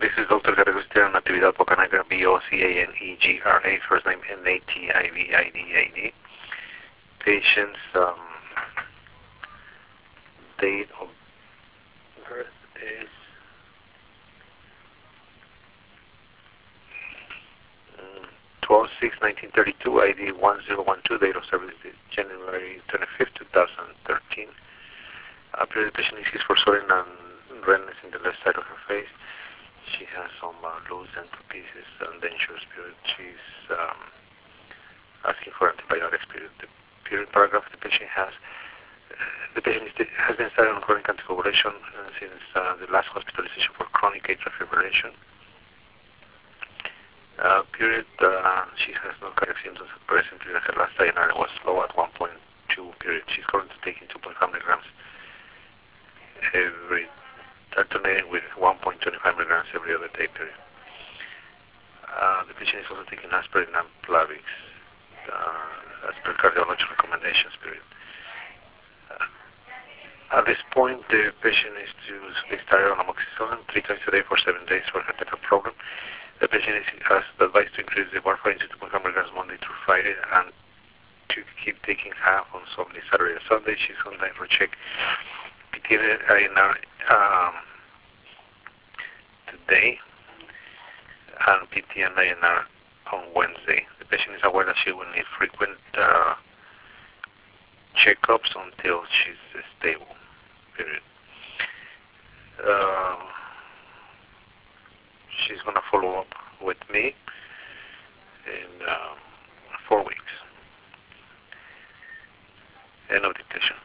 This is Dr. Garagustia Natividad Bocanaga, Bocanegra, first name Natividad. Patient's date of birth is 12/6/1932, ID 1012, date of service is January 25th, 2013. Period the patient is schizophrenia and redness in the left side of her face. She has some loose pieces and dentures. Period. She's asking for antibiotics. Period. The period paragraph the patient has. The patient has been started on chronic anticoagulation since the last hospitalization for chronic atrial fibrillation. Period. She has no cardiac symptoms at present. Period. Her last INR was low at 1.2. Period. She's currently taking 2.5 milligrams every, alternating with 1.25 milligrams every other day. Period. The patient is also taking aspirin and Plavix as per cardiology recommendations. Period. At this point, the patient is to be started on amoxicillin 3 times a day for 7 days for her type of problem. The patient has advised to increase the warfarin to 2.5 milligrams Monday through Friday and to keep taking half on Saturday and Sunday. She's on time for check PTINR today and PTINR on Wednesday. The patient is aware that she will need frequent checkups until she's stable. Period. She's going to follow up with me in 4 weeks. End of dictation.